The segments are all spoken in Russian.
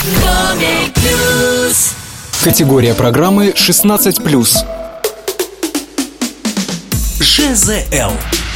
Категория программы 16+. ЖЗЛ.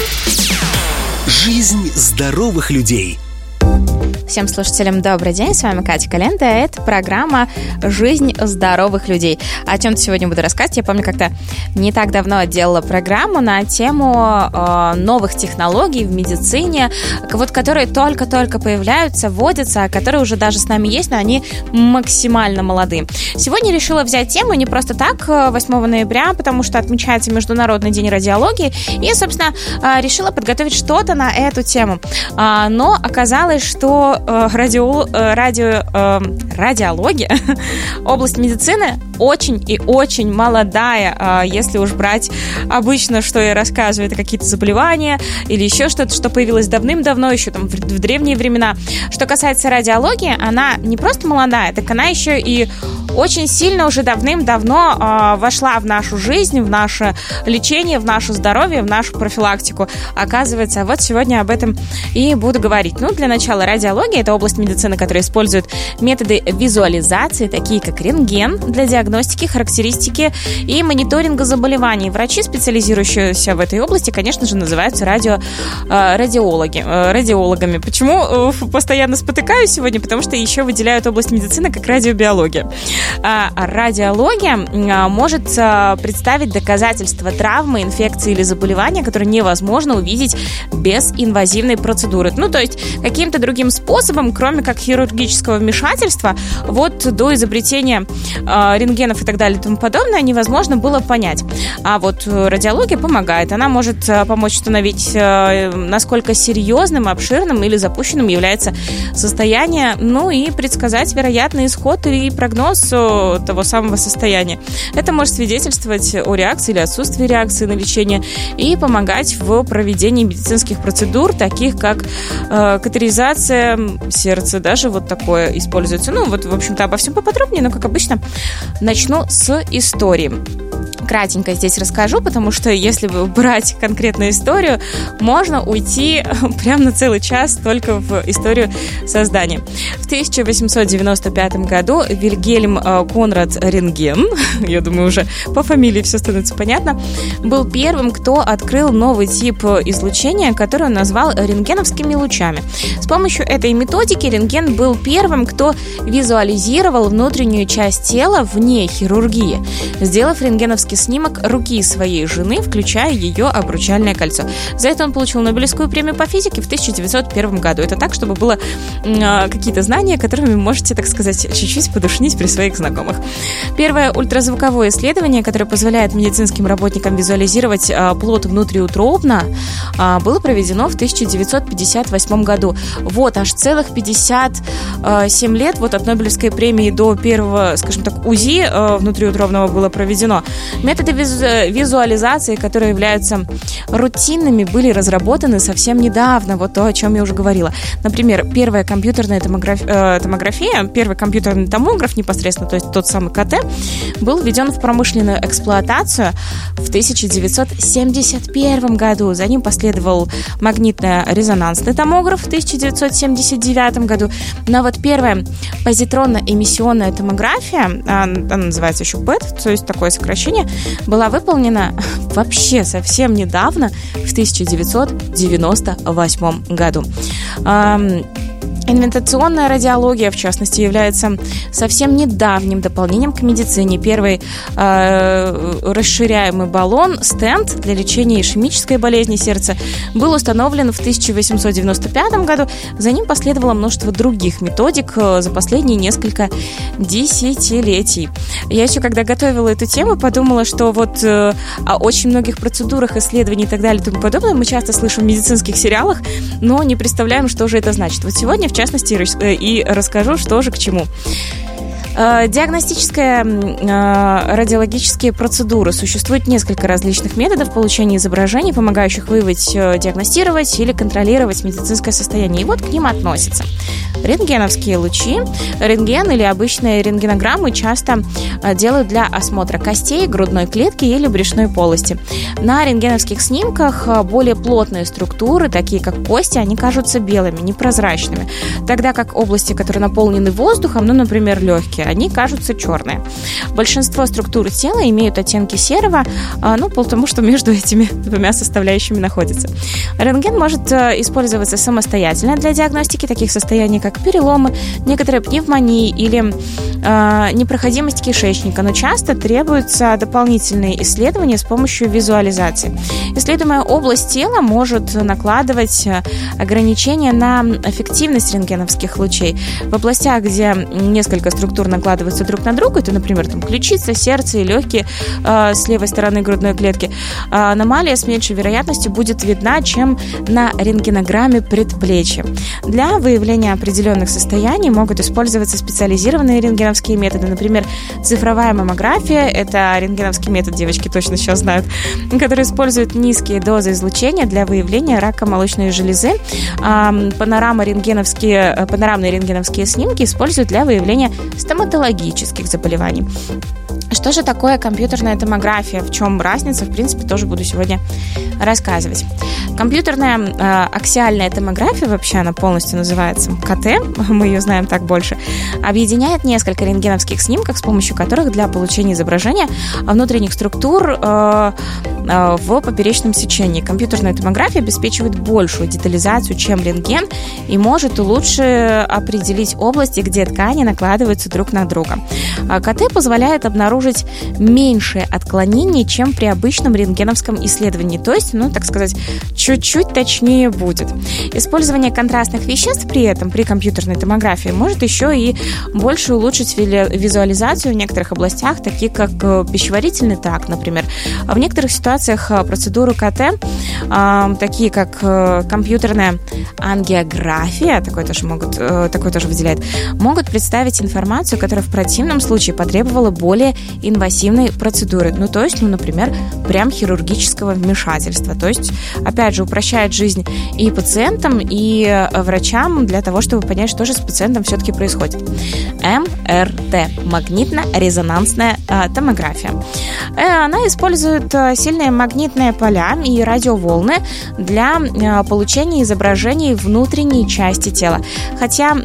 Жизнь здоровых людей. Всем слушателям добрый день, с вами Катя Калента, это программа «Жизнь здоровых людей». О чем-то сегодня буду рассказывать. Я помню, как-то не так давно делала программу на тему новых технологий в медицине, вот, которые только-только появляются, вводятся, которые уже даже с нами есть, но они максимально молодые. Сегодня решила взять тему не просто так, 8 ноября, потому что отмечается Международный день радиологии, и, собственно, решила подготовить что-то на эту тему. Но оказалось, что радиология, область медицины, очень и очень молодая. Если уж брать обычно, что я рассказываю, это какие-то заболевания или еще что-то, что появилось давным-давно, еще там в древние времена. Что касается радиологии, она не просто молодая, так она еще и очень сильно уже давным-давно вошла в нашу жизнь, в наше лечение, в наше здоровье, в нашу профилактику. Оказывается, вот сегодня об этом и буду говорить. Ну, для начала, радиология – это область медицины, которая использует методы визуализации, такие как рентген, для диагностики, характеристики и мониторинга заболеваний. Врачи, специализирующиеся в этой области, конечно же, называются радиологами. Почему постоянно спотыкаюсь сегодня? Потому что еще выделяют область медицины как радиобиология. Радиология может представить доказательства травмы, инфекции или заболевания, которые невозможно увидеть без инвазивной процедуры. Ну, то есть каким-то другим способом, кроме как хирургического вмешательства, вот до изобретения рентгенов и так далее и тому подобное, невозможно было понять. А вот радиология помогает. Она может помочь установить, насколько серьезным, обширным или запущенным является состояние, ну и предсказать вероятный исход и прогноз того самого состояния. Это может свидетельствовать о реакции или отсутствии реакции на лечение и помогать в проведении медицинских процедур, таких как катетеризация сердца, даже вот такое используется. Ну, вот, в общем-то, обо всем поподробнее, но, как обычно, начну с истории. Кратенько здесь расскажу, потому что если брать конкретную историю, можно уйти прямо на целый час только в историю создания. В 1895 году Вильгельм Конрад Рентген, я думаю, уже по фамилии все становится понятно, был первым, кто открыл новый тип излучения, который он назвал рентгеновскими лучами. С помощью этой методики рентген был первым, кто визуализировал внутреннюю часть тела вне хирургии, сделав рентгеновский снимок руки своей жены, включая ее обручальное кольцо. За это он получил Нобелевскую премию по физике в 1901 году. Это так, чтобы было какие-то знания, которыми вы можете, так сказать, чуть-чуть подушнить при своих знакомых. Первое ультразвуковое исследование, которое позволяет медицинским работникам визуализировать плод внутриутробно, было проведено в 1958 году. Вот, аж целых 57 лет вот от Нобелевской премии до первого, скажем так, УЗИ внутриутробного было проведено. Методы визуализации, которые являются рутинными, были разработаны совсем недавно. Вот то, о чем я уже говорила. Например, первая компьютерная томография, первый компьютерный томограф непосредственно, то есть тот самый КТ, был введен в промышленную эксплуатацию в 1971 году. За ним последовал магнитно-резонансный томограф в 1979 году. Но вот первая позитронно-эмиссионная томография, она называется еще ПЭТ, то есть такое сокращение, была выполнена вообще совсем недавно, в 1998 году. Инвентационная радиология, в частности, является совсем недавним дополнением к медицине. Первый расширяемый баллон, стенд для лечения ишемической болезни сердца, был установлен в 1895 году. За ним последовало множество других методик за последние несколько десятилетий. Я еще, когда готовила эту тему, подумала, что вот о очень многих процедурах, исследований и так далее и тому подобное мы часто слышим в медицинских сериалах, но не представляем, что же это значит. Вот сегодня, в частности, и расскажу, что же к чему. Диагностические радиологические процедуры. Существует несколько различных методов получения изображений, помогающих выявить, диагностировать или контролировать медицинское состояние. И вот к ним относятся Рентгеновские лучи. Рентген или обычные рентгенограммы часто делают для осмотра костей, грудной клетки или брюшной полости. На рентгеновских снимках более плотные структуры, такие как кости, они кажутся белыми, непрозрачными. Тогда как области, которые наполнены воздухом, например, легкие, они кажутся черные. Большинство структур тела имеют оттенки серого, потому что между этими двумя составляющими находится. Рентген может использоваться самостоятельно для диагностики таких состояний, как переломы, некоторые пневмонии или непроходимость кишечника, но часто требуются дополнительные исследования с помощью визуализации. Исследуемая область тела может накладывать ограничения на эффективность рентгеновских лучей. В областях, где несколько структур накладываются друг на друга, это, например, ключица, сердце и легкие с левой стороны грудной клетки, аномалия с меньшей вероятностью будет видна, чем на рентгенограмме предплечья. Для выявления определенных состояний могут использоваться специализированные рентгеновские методы, например, цифровая маммография, это рентгеновский метод, девочки точно сейчас знают, который использует низкие дозы излучения для выявления рака молочной железы. Панорамные рентгеновские снимки используют для выявления стоматологических заболеваний. Что же такое компьютерная томография? В чем разница? В принципе, тоже буду сегодня рассказывать. Компьютерная аксиальная томография, вообще она полностью называется КТ, мы ее знаем так больше, объединяет несколько рентгеновских снимков, с помощью которых для получения изображения внутренних структур в поперечном сечении. Компьютерная томография обеспечивает большую детализацию, чем рентген, и может лучше определить области, где ткани накладываются друг на друга. КТ позволяет обнаружить меньшее отклонение, чем при обычном рентгеновском исследовании, то есть, так сказать, чуть-чуть точнее будет. Использование контрастных веществ при этом, при компьютерной томографии, может еще и больше улучшить визуализацию в некоторых областях, таких как пищеварительный тракт, например. В некоторых ситуациях процедуры КТ, такие как компьютерная ангиография, такое тоже выделяет, могут представить информацию, которая в противном случае потребовала более инвазивной процедуры, например, прям хирургического вмешательства. То есть, опять же, упрощает жизнь и пациентам, и врачам для того, чтобы понять, что же с пациентом все-таки происходит. МРТ – магнитно-резонансная томография. Она использует сильные магнитные поля и радиоволны для получения изображений внутренней части тела. Хотя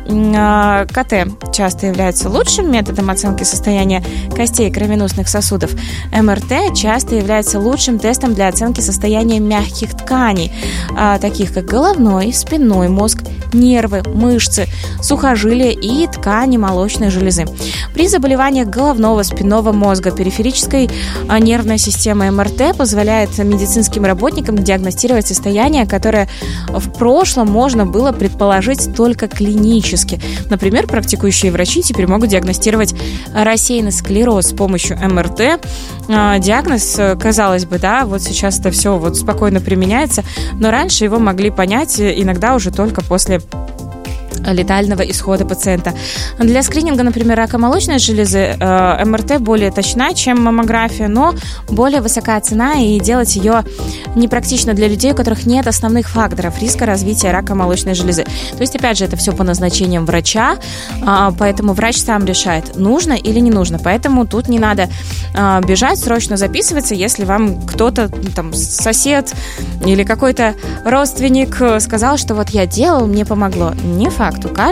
КТ часто является лучшим методом оценки состояния костей и кровеносных сосудов, МРТ часто является лучшим тестом для оценки состояния мягких тканей, таких как головной, спинной мозг, нервы, мышцы, сухожилия и ткани молочной железы. При заболеваниях головного, спинного мозга, периферической нервной системы МРТ позволяет медицинским работникам диагностировать состояние, которое в прошлом можно было предположить только клинически. Например, практикующие врачи теперь могут диагностировать рассеянный склероз с помощью МРТ. Диагноз, казалось бы, вот сейчас это все спокойно применяется, но раньше его могли понять иногда уже только после летального исхода пациента. Для скрининга, например, рака молочной железы МРТ более точна, чем маммография, но более высока цена, и делать ее непрактично для людей, у которых нет основных факторов риска развития рака молочной железы. То есть, опять же, это все по назначениям врача, поэтому врач сам решает, нужно или не нужно. Поэтому тут не надо бежать, срочно записываться, если вам кто-то, сосед или какой-то родственник сказал, что я делал, мне помогло. Не факт.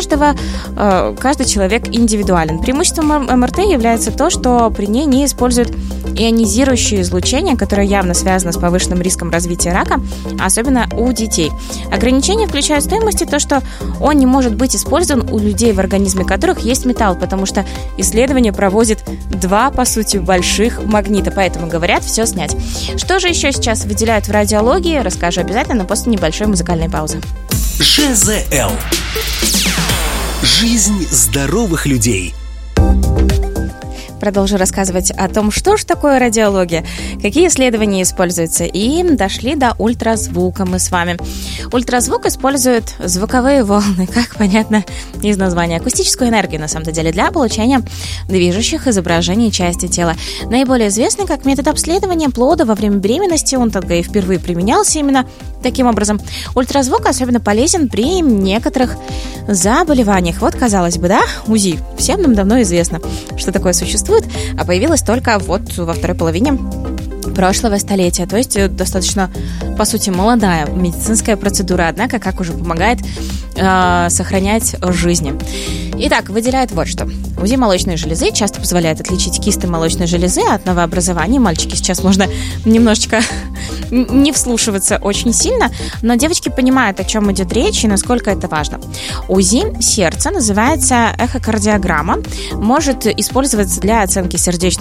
Каждый человек индивидуален. Преимуществом МРТ является то, что при ней не используют ионизирующее излучение, которое явно связано с повышенным риском развития рака, особенно у детей. Ограничения включают в стоимости то, что он не может быть использован у людей, в организме которых есть металл, потому что исследование проводит два, по сути, больших магнита, поэтому говорят все снять. Что же еще сейчас выделяют в радиологии, расскажу обязательно, но после небольшой музыкальной паузы. ЖЗЛ. Жизнь здоровых людей. продолжу рассказывать о том, что же такое радиология, какие исследования используются, и дошли до ультразвука мы с вами. Ультразвук использует звуковые волны, как понятно из названия, акустическую энергию, на самом деле, для получения движущих изображений части тела. Наиболее известный как метод обследования плода во время беременности, он тогда и впервые применялся именно таким образом. Ультразвук особенно полезен при некоторых заболеваниях. Вот, казалось бы, да, УЗИ. Всем нам давно известно, что такое существует, а появилось только вот во второй половине прошлого столетия. То есть достаточно, по сути, молодая медицинская процедура, однако, как уже помогает сохранять жизни. Итак, выделяет вот что. УЗИ молочной железы часто позволяет отличить кисты молочной железы от новообразований. Мальчики, сейчас можно немножечко не вслушиваться очень сильно, но девочки понимают, о чем идет речь и насколько это важно. УЗИ сердца называется эхокардиограмма, может использоваться для оценки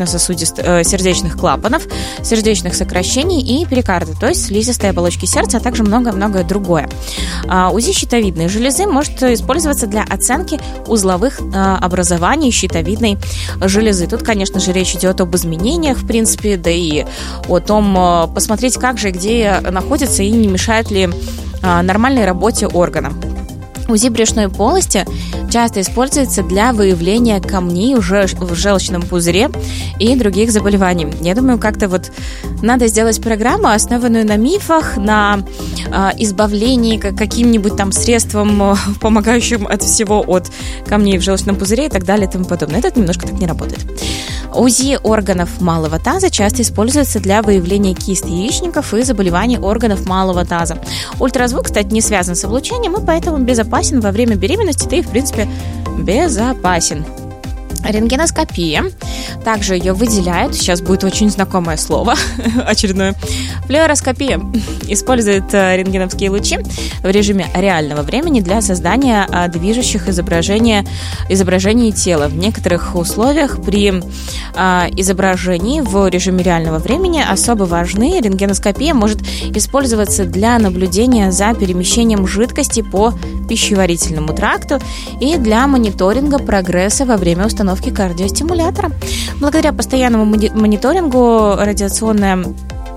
сердечных клапанов, сердечных сокращений и перикарда, то есть слизистой оболочки сердца, а также многое-многое другое. УЗИ щитовидной железы может использоваться для оценки узловых образований щитовидной железы. Тут, конечно же, речь идет об изменениях, в принципе, да и о том, посмотреть, как же, где находится и не мешает ли нормальной работе органа. УЗИ брюшной полости часто используется для выявления камней уже в желчном пузыре и других заболеваний. Я думаю, как-то вот надо сделать программу, основанную на мифах, на избавлении каким-нибудь там средством, помогающим от всего, от камней в желчном пузыре и так далее и тому подобное. Это немножко так не работает. УЗИ органов малого таза часто используется для выявления кист яичников и заболеваний органов малого таза. Ультразвук, кстати, не связан с облучением и поэтому безопасен во время беременности, да и, в принципе, безопасен. Рентгеноскопия. Также ее выделяют, сейчас будет очень знакомое слово, очередное. Флюороскопия использует рентгеновские лучи в режиме реального времени для создания движущих изображений тела. В некоторых условиях при изображении в режиме реального времени особо важны. Рентгеноскопия может использоваться для наблюдения за перемещением жидкости по пищеварительному тракту и для мониторинга прогресса во время установки кардиостимулятора. Благодаря постоянному мониторингу радиационное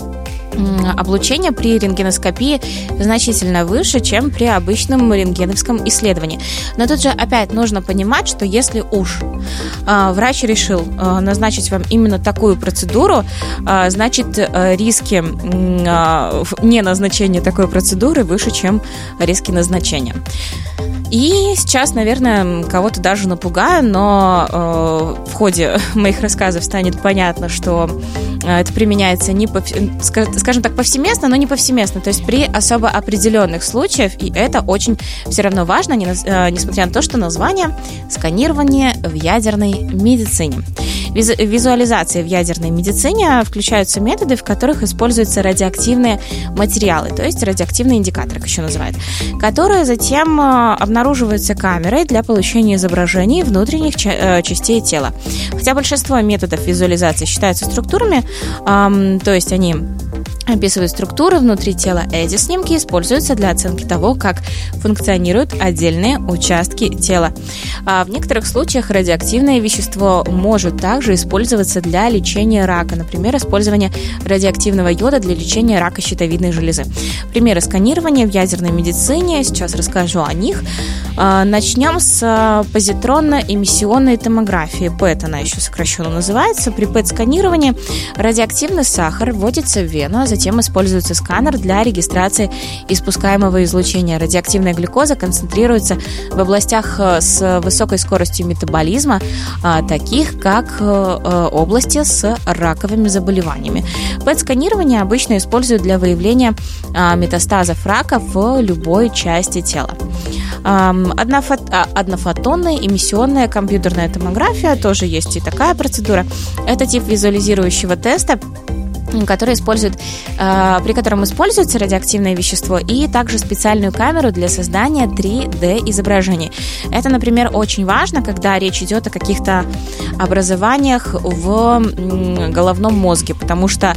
облучение при рентгеноскопии значительно выше, чем при обычном рентгеновском исследовании. Но тут же опять нужно понимать, что если уж врач решил назначить вам именно такую процедуру, значит риски неназначения такой процедуры выше, чем риски назначения. И сейчас, наверное, кого-то даже напугаю, но в ходе моих рассказов станет понятно, что это применяется скажем так, повсеместно, но не повсеместно, то есть при особо определенных случаях, и это очень все равно важно, несмотря на то, что название «Сканирование в ядерной медицине». Визуализации в ядерной медицине включаются методы, в которых используются радиоактивные материалы, то есть радиоактивные индикаторы, как еще называют, которые затем обнаруживаются камерой для получения изображений внутренних частей тела. Хотя большинство методов визуализации считаются структурами, то есть они описывают структуры внутри тела. Эти снимки используются для оценки того, как функционируют отдельные участки тела. В некоторых случаях радиоактивное вещество может также использоваться для лечения рака. Например, использование радиоактивного йода для лечения рака щитовидной железы. Примеры сканирования в ядерной медицине. Сейчас расскажу о них. Начнем с позитронно-эмиссионной томографии. ПЭТ она еще сокращенно называется. При ПЭТ-сканировании радиоактивный сахар вводится в вену, а затем используется сканер для регистрации испускаемого излучения. Радиоактивная глюкоза концентрируется в областях с высокой скоростью метаболизма, таких как области с раковыми заболеваниями. ПЭТ-сканирование обычно используют для выявления метастазов рака в любой части тела. Однофотонная эмиссионная компьютерная томография, тоже есть и такая процедура. Это тип визуализирующего теста, при котором используется радиоактивное вещество, и также специальную камеру для создания 3D-изображений. Это, например, очень важно, когда речь идет о каких-то образованиях в головном мозге, потому что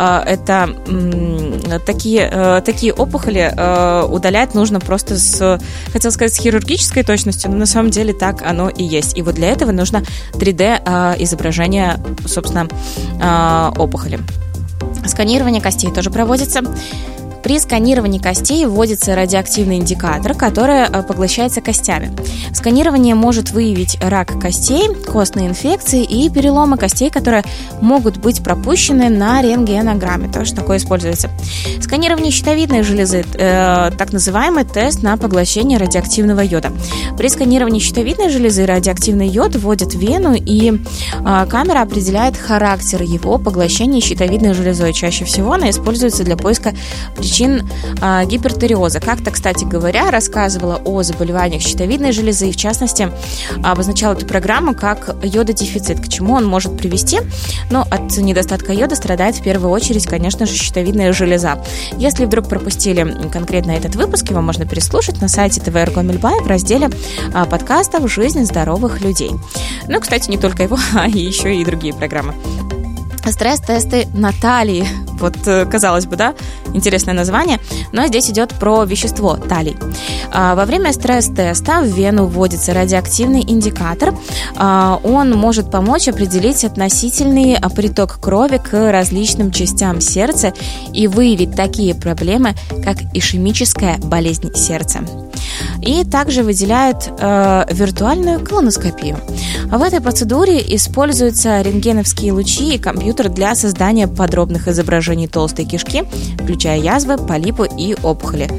такие опухоли удалять нужно просто хотел сказать, с хирургической точностью, но на самом деле так оно и есть. И вот для этого нужно 3D-изображение, собственно, опухоли. Сканирование костей тоже проводится. При сканировании костей вводится радиоактивный индикатор, который поглощается костями. Сканирование может выявить рак костей, костные инфекции и переломы костей, которые могут быть пропущены на рентгенограмме. Тоже такое используется. Сканирование щитовидной железы, так называемый тест на поглощение радиоактивного йода. При сканировании щитовидной железы радиоактивный йод вводят в вену, и камера определяет характер его поглощения щитовидной железой. Чаще всего она используется для поиска причин гипертиреоза. Как-то, кстати говоря, рассказывала о заболеваниях щитовидной железы и, в частности, обозначала эту программу как йододефицит. К чему он может привести? Но от недостатка йода страдает в первую очередь, конечно же, щитовидная железа. Если вдруг пропустили конкретно этот выпуск, его можно переслушать на сайте ТВ Эргомельбай в разделе подкастов «Жизнь здоровых людей». Ну, кстати, не только его, а еще и другие программы. Стресс-тесты на талии. Вот, казалось бы, да, интересное название, но здесь идет про вещество талий. Во время стресс-теста в вену вводится радиоактивный индикатор. Он может помочь определить относительный приток крови к различным частям сердца и выявить такие проблемы, как ишемическая болезнь сердца. И также выделяют виртуальную колоноскопию. В этой процедуре используются рентгеновские лучи и компьютер для создания подробных изображений толстой кишки, включая язвы, полипы и опухоли.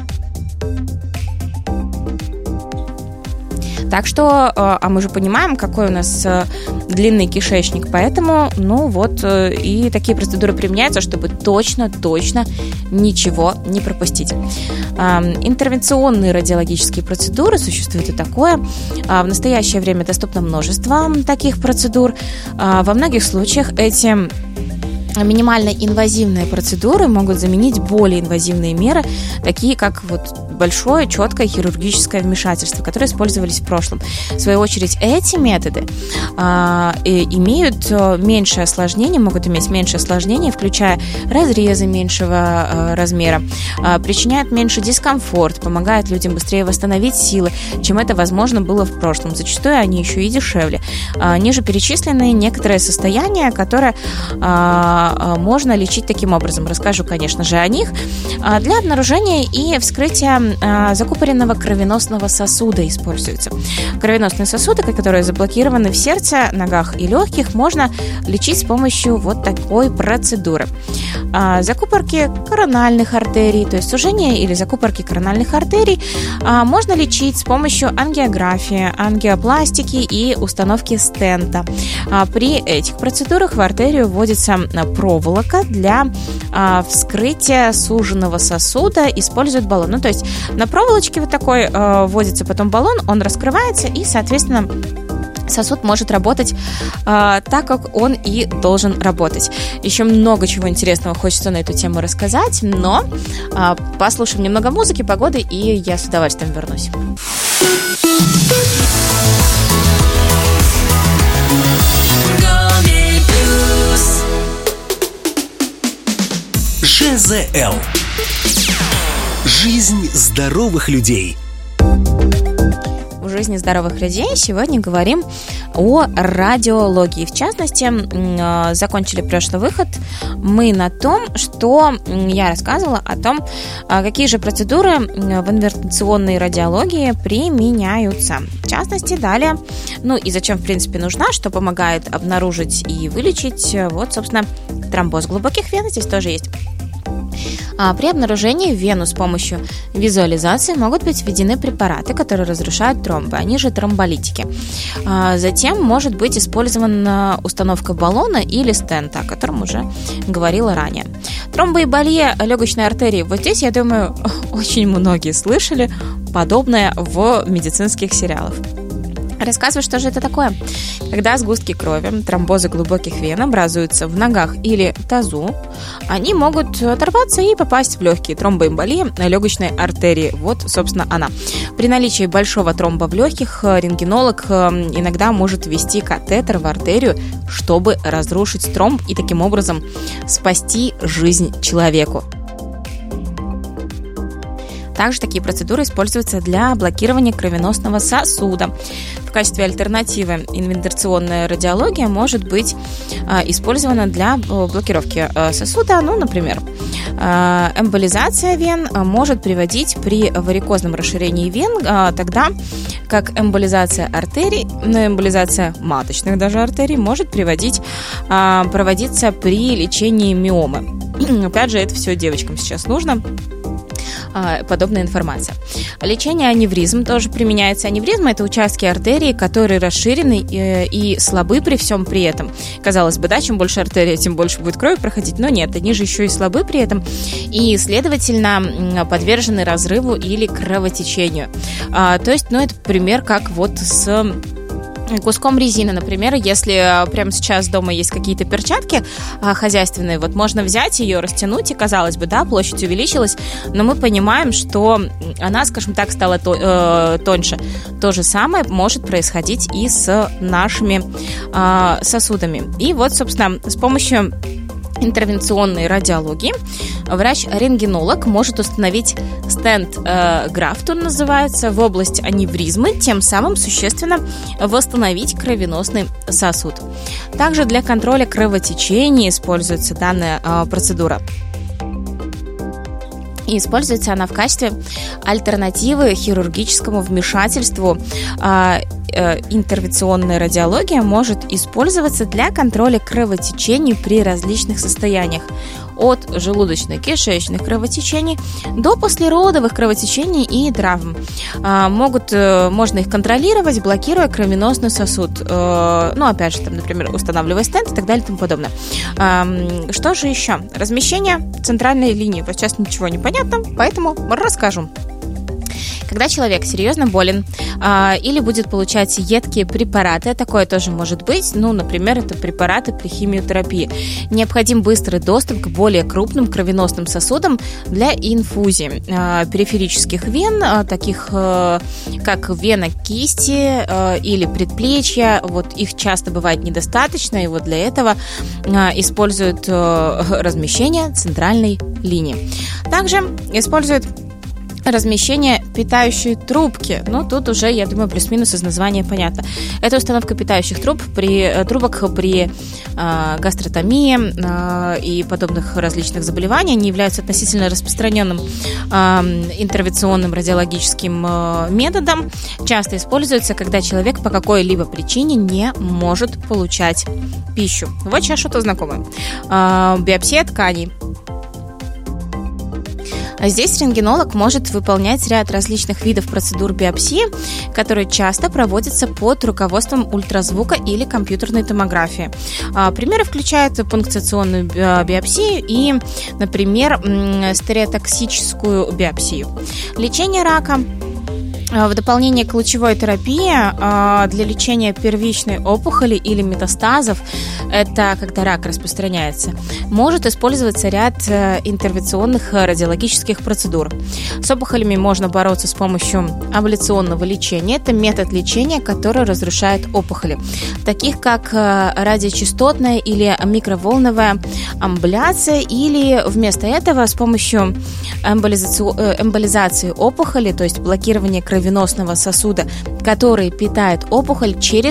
Так что, мы же понимаем, какой у нас длинный кишечник, поэтому, и такие процедуры применяются, чтобы точно ничего не пропустить. Интервенционные радиологические процедуры, существует и такое. В настоящее время доступно множество таких процедур. Во многих случаях эти минимально инвазивные процедуры могут заменить более инвазивные меры, такие как большое, четкое хирургическое вмешательство, которые использовались в прошлом. В свою очередь, эти методы могут иметь меньшее осложнение, включая разрезы меньшего размера, причиняют меньше дискомфорт, помогают людям быстрее восстановить силы, чем это возможно было в прошлом. Зачастую они еще и дешевле. Ниже перечислены некоторые состояния, которые можно лечить таким образом. Расскажу, конечно же, о них. Для обнаружения и вскрытия закупоренного кровеносного сосуда используются. Кровеносные сосуды, которые заблокированы в сердце, ногах и легких, можно лечить с помощью вот такой процедуры. Закупорки корональных артерий, то есть сужение или закупорки корональных артерий, можно лечить с помощью ангиографии, ангиопластики и установки стента. При этих процедурах в артерию вводится проволока. Для вскрытия суженного суда используют баллон. То есть на проволочке такой вводится потом баллон, он раскрывается, и, соответственно, сосуд может работать так, как он и должен работать. Еще много чего интересного хочется на эту тему рассказать, но послушаем немного музыки, погоды, и я с удовольствием вернусь. ЖЗЛ. Жизнь здоровых людей. В жизни здоровых людей сегодня говорим о радиологии. В частности, закончили прошлый выход мы на том, что я рассказывала о том, какие же процедуры в интервенционной радиологии применяются. В частности, далее, и зачем, в принципе, нужна, что помогает обнаружить и вылечить, собственно, тромбоз глубоких вен здесь тоже есть. При обнаружении в вену с помощью визуализации могут быть введены препараты, которые разрушают тромбы, они же тромболитики. Затем может быть использована установка баллона или стента, о котором уже говорила ранее. Тромбоэмболия легочной артерии. Вот здесь, я думаю, очень многие слышали подобное в медицинских сериалах. Рассказываю, что же это такое. Когда сгустки крови, тромбозы глубоких вен образуются в ногах или тазу, они могут оторваться и попасть в легкие. Тромбоэмболия легочной артерии. Вот, собственно, она. При наличии большого тромба в легких рентгенолог иногда может ввести катетер в артерию, чтобы разрушить тромб и таким образом спасти жизнь человеку. Также такие процедуры используются для блокирования кровеносного сосуда. В качестве альтернативы интервенционная радиология может быть использована для блокировки сосуда. Ну, например, эмболизация вен может приводить при варикозном расширении вен, тогда как эмболизация артерий, эмболизация маточных даже артерий может проводиться при лечении миомы. Опять же, это все девочкам сейчас нужно. Подобная информация. Лечение аневризм тоже применяется. Аневризма – это участки артерии, которые расширены и слабы при всем при этом. Казалось бы, да, чем больше артерия, тем больше будет крови проходить, но нет, они же еще и слабы при этом и, следовательно, подвержены разрыву или кровотечению. То есть, это пример как вот с куском резины, например, если прямо сейчас дома есть какие-то перчатки хозяйственные, вот можно взять ее, растянуть, и, казалось бы, да, площадь увеличилась, но мы понимаем, что она, скажем так, стала тоньше. То же самое может происходить и с нашими сосудами. И вот, собственно, с помощью интервенционной радиологии врач-рентгенолог может установить стент-графт, он называется, в область аневризмы, тем самым существенно восстановить кровеносный сосуд. Также для контроля кровотечения используется данная процедура. И используется она в качестве альтернативы хирургическому вмешательству. Интервенционная радиология может использоваться для контроля кровотечений при различных состояниях, от желудочно-кишечных кровотечений до послеродовых кровотечений и травм. Можно их контролировать, блокируя кровеносный сосуд. Опять же, например, устанавливая стенд и так далее и тому подобное. Что же еще? Размещение центральной линии. Вот сейчас ничего не понятно, поэтому расскажу. Когда человек серьезно болен или будет получать едкие препараты, такое тоже может быть, например, это препараты при химиотерапии, необходим быстрый доступ к более крупным кровеносным сосудам для инфузии периферических вен, таких как вена кисти или предплечья. Вот их часто бывает недостаточно, и вот для этого используют размещение центральной линии. Также используют размещение питающей трубки. Тут уже, я думаю, плюс-минус из названия понятно. Это установка питающих трубок при гастротомии и подобных различных заболеваниях. Они являются относительно распространенным интервенционным радиологическим методом. Часто используются, когда человек по какой-либо причине не может получать пищу. Вот сейчас что-то знакомое. Биопсия тканей. Здесь рентгенолог может выполнять ряд различных видов процедур биопсии, которые часто проводятся под руководством ультразвука или компьютерной томографии. Примеры включают пункционную биопсию и, например, стереотоксическую биопсию. Лечение рака. В дополнение к лучевой терапии для лечения первичной опухоли или метастазов, это когда рак распространяется, может использоваться ряд интервенционных радиологических процедур. С опухолями можно бороться с помощью абляционного лечения. Это метод лечения, который разрушает опухоли, таких как радиочастотная или микроволновая абляция, или вместо этого с помощью эмболизации опухоли, то есть блокирования кровеносного сосуда, который питает опухоль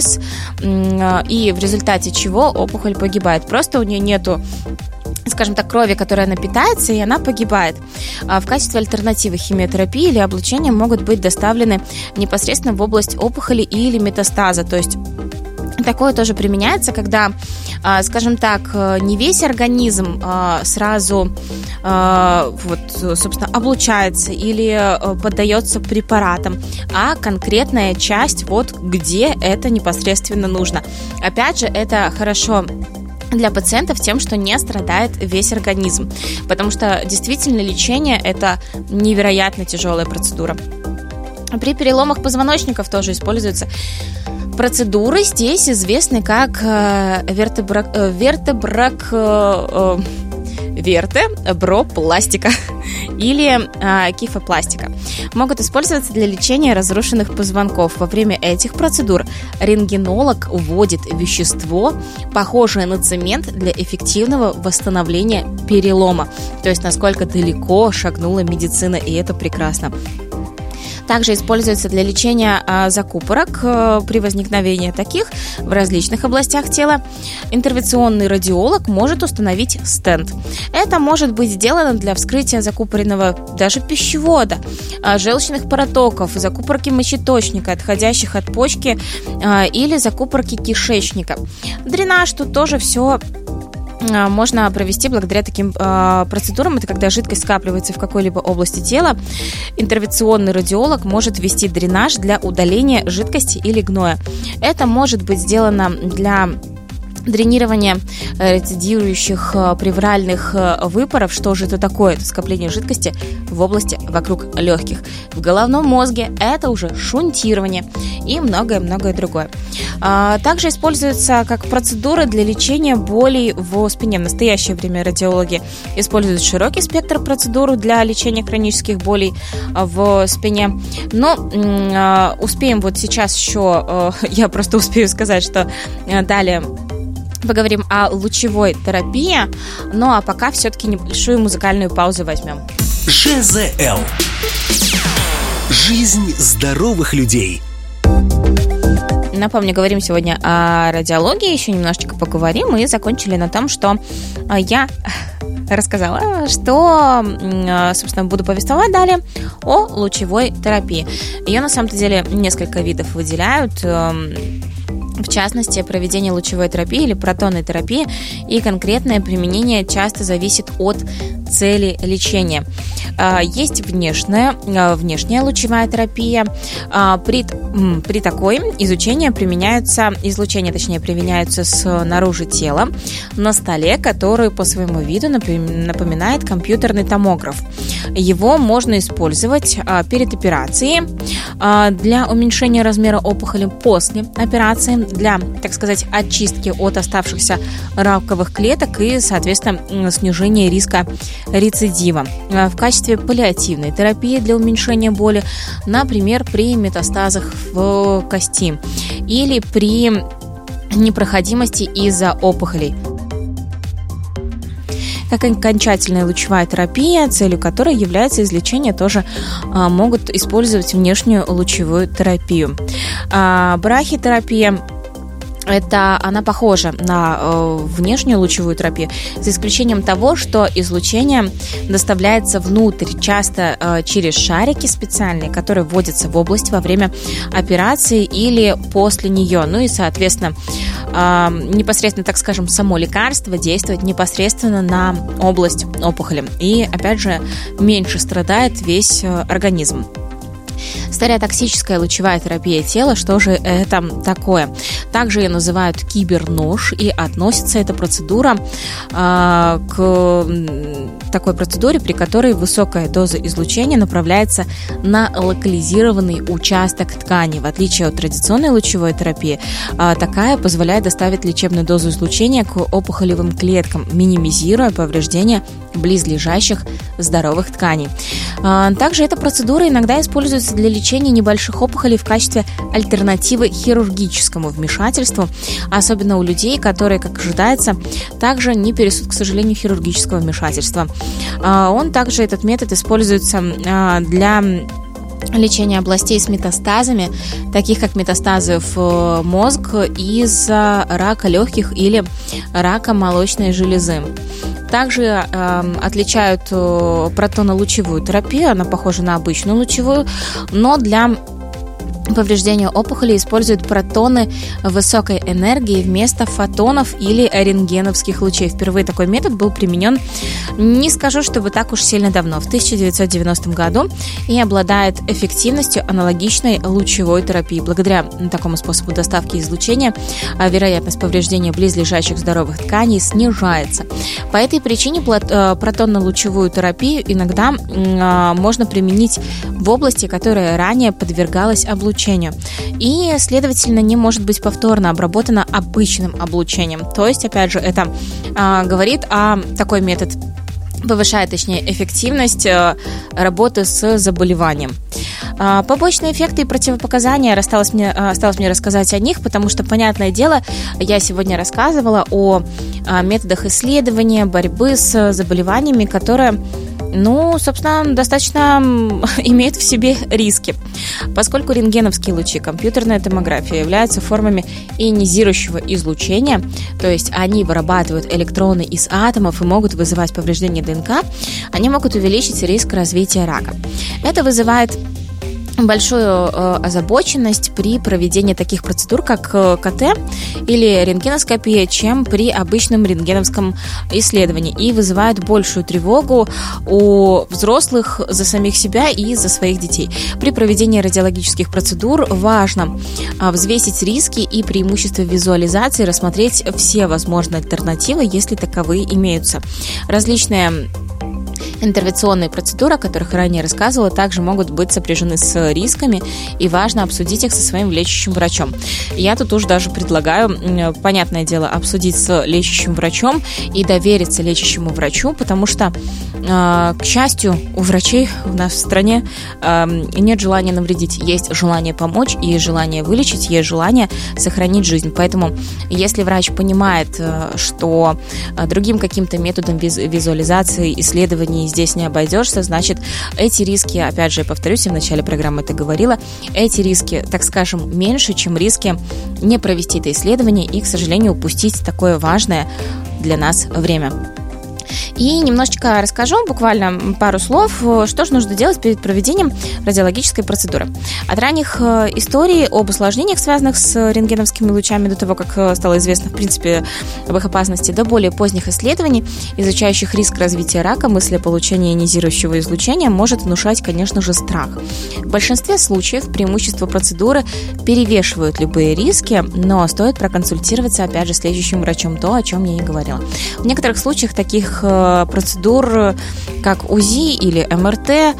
и в результате чего опухоль погибает. Просто у нее нету, скажем так, крови, которой она питается, и она погибает. В качестве альтернативы химиотерапии или облучения могут быть доставлены непосредственно в область опухоли или метастаза. То есть такое тоже применяется, когда, скажем так, не весь организм сразу собственно, облучается или поддается препаратам, а конкретная часть, где это непосредственно нужно. Опять же, это хорошо для пациентов тем, что не страдает весь организм, потому что действительно лечение – это невероятно тяжелая процедура. При переломах позвоночников тоже используется Процедуры здесь известны как вертебропластика или кифопластика. Могут использоваться для лечения разрушенных позвонков. Во время этих процедур рентгенолог вводит вещество, похожее на цемент, для эффективного восстановления перелома. То есть насколько далеко шагнула медицина, и это прекрасно. Также используется для лечения закупорок при возникновении таких в различных областях тела. Интервенционный радиолог может установить стенд. Это может быть сделано для вскрытия закупоренного даже пищевода, желчных протоков, закупорки мочеточника, отходящих от почки или закупорки кишечника. Дренаж тут тоже все можно провести благодаря таким процедурам. Это когда жидкость скапливается в какой-либо области тела. Интервенционный радиолог может ввести дренаж для удаления жидкости или гноя. Это может быть сделано для дренирования рецидирующих плевральных выпаров. Что же это такое? Это скопление жидкости в области вокруг легких. В головном мозге это уже шунтирование и многое-многое другое. Также используются как процедуры для лечения болей в спине. В настоящее время радиологи используют широкий спектр процедур для лечения хронических болей в спине. Но успеем вот сейчас еще, я просто успею сказать, что далее поговорим о лучевой терапии. Ну а пока все-таки небольшую музыкальную паузу возьмем. ЖЗЛ. Жизнь здоровых людей. Напомню, говорим сегодня о радиологии, еще немножечко поговорим, и закончили на том, что я рассказала, что, собственно, буду повествовать далее о лучевой терапии. Ее, на самом-то деле, несколько видов выделяют. В частности, проведение лучевой терапии или протонной терапии и конкретное применение часто зависит от цели лечения. Есть внешняя лучевая терапия. При такой излучение применяются снаружи тела на столе, который по своему виду напоминает компьютерный томограф. Его можно использовать перед операцией для уменьшения размера опухоли после операции, для, так сказать, очистки от оставшихся раковых клеток и, соответственно, снижения риска рецидива. В качестве паллиативной терапии для уменьшения боли, например, при метастазах в кости или при непроходимости из-за опухолей. Как окончательная лучевая терапия, целью которой является излечение, тоже могут использовать внешнюю лучевую терапию. Брахитерапия — она похожа на внешнюю лучевую терапию, за исключением того, что излучение доставляется внутрь, часто через шарики специальные, которые вводятся в область во время операции или после нее. Ну и, соответственно, непосредственно, так скажем, само лекарство действует непосредственно на область опухоли. И, опять же, меньше страдает весь организм. Стереотоксическая лучевая терапия тела, что же это такое? Также ее называют кибернож, и относится эта процедура к такой процедуре, при которой высокая доза излучения направляется на локализированный участок ткани. В отличие от традиционной лучевой терапии, такая позволяет доставить лечебную дозу излучения к опухолевым клеткам, минимизируя повреждения близлежащих здоровых тканей. Также эта процедура иногда используется для лечения небольших опухолей в качестве альтернативы хирургическому вмешательству, особенно у людей, которые, как ожидается, также не перенесут, к сожалению, хирургического вмешательства. Этот метод используется для лечения областей с метастазами, таких как метастазы в мозг из-за рака легких или рака молочной железы. Также отличают протонно-лучевую терапию, она похожа на обычную лучевую, но для повреждения опухоли используют протоны высокой энергии вместо фотонов или рентгеновских лучей. Впервые такой метод был применен, не скажу, чтобы так уж сильно давно, в 1990 году, и обладает эффективностью аналогичной лучевой терапии. Благодаря такому способу доставки излучения вероятность повреждения близлежащих здоровых тканей снижается. По этой причине протонно-лучевую терапию иногда можно применить в области, которая ранее подвергалась облучению. излучению и, следовательно, не может быть повторно обработана обычным облучением. То есть, опять же, это говорит о такой метод, повышает, точнее, эффективность работы с заболеванием. Побочные эффекты и противопоказания осталось мне рассказать о них, потому что, понятное дело, я сегодня рассказывала о методах исследования, борьбы с заболеваниями, которые, собственно, достаточно имеют в себе риски. Поскольку рентгеновские лучи, компьютерная томография являются формами ионизирующего излучения, то есть они вырабатывают электроны из атомов и могут вызывать повреждение ДНК, они могут увеличить риск развития рака. Это вызывает большую озабоченность при проведении таких процедур, как КТ или рентгеноскопия, чем при обычном рентгеновском исследовании, и вызывает большую тревогу у взрослых за самих себя и за своих детей. При проведении радиологических процедур важно взвесить риски и преимущества визуализации, рассмотреть все возможные альтернативы, если таковые имеются. Различные интервенционные процедуры, о которых ранее рассказывала, также могут быть сопряжены с рисками, и важно обсудить их со своим лечащим врачом. Я тут уже даже предлагаю, понятное дело, обсудить с лечащим врачом и довериться лечащему врачу, потому что, к счастью, у врачей у нас в стране нет желания навредить. Есть желание помочь, есть желание вылечить, есть желание сохранить жизнь. Поэтому, если врач понимает, что другим каким-то методом визуализации, исследований здесь не обойдешься, значит, эти риски, опять же, я повторюсь, я в начале программы это говорила, эти риски, так скажем, меньше, чем риски не провести это исследование и, к сожалению, упустить такое важное для нас время. И немножечко расскажу, буквально пару слов, что же нужно делать перед проведением радиологической процедуры. От ранних историй об осложнениях, связанных с рентгеновскими лучами, до того, как стало известно, в принципе, об их опасности, до более поздних исследований, изучающих риск развития рака, мысль о получении ионизирующего излучения может внушать, конечно же, страх. В большинстве случаев преимущества процедуры перевешивают любые риски, но стоит проконсультироваться, опять же, с лечащим врачом, то, о чем я и говорила. В некоторых случаях таких процедур, как УЗИ или МРТ,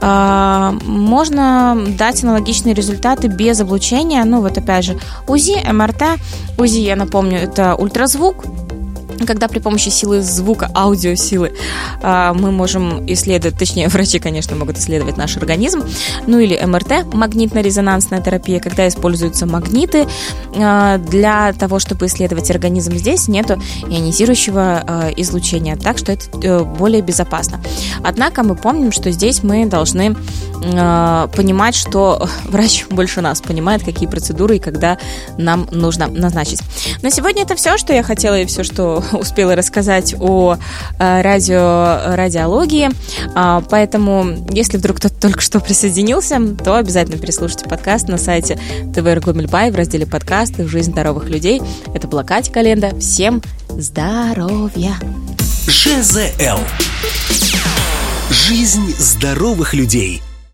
можно дать аналогичные результаты без облучения. Опять же, УЗИ, МРТ. УЗИ, я напомню, это ультразвук, когда при помощи силы звука, аудиосилы, мы можем исследовать, точнее, врачи, конечно, могут исследовать наш организм, или МРТ, магнитно-резонансная терапия, когда используются магниты для того, чтобы исследовать организм. Здесь нету ионизирующего излучения, так что это более безопасно. Однако мы помним, что здесь мы должны понимать, что врач больше нас понимает, какие процедуры и когда нам нужно назначить. На сегодня это все, что я хотела, и все, что успела рассказать о радиологии. Поэтому, если вдруг кто-то только что присоединился, то обязательно переслушайте подкаст на сайте ТВ Гомель-Бай в разделе «Подкасты. Жизнь здоровых людей». Это была Катя Календа. Всем здоровья! ЖЗЛ. Жизнь здоровых людей.